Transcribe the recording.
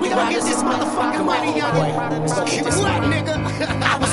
We gon' get this motherfucking money, young. Keep it what, nigga? I was